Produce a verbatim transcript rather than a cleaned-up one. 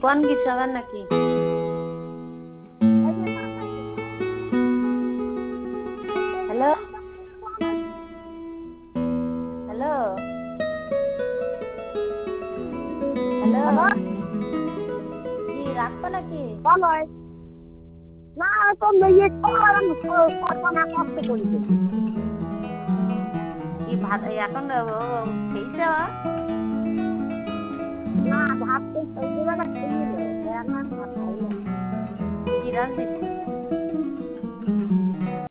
কোন কিছু আবার নাকি? হ্যালো হ্যালো হ্যালো, হ্যালো, কি রাখবো নাকি? বলো। না তো মেয়ে কল্পনা করতে বলবে। কি ভাত এখন খেয়েছ? না ভাত তো দুবেলা খেয়ে নিল, এখন আর খাই না। কি রাঁধছিস?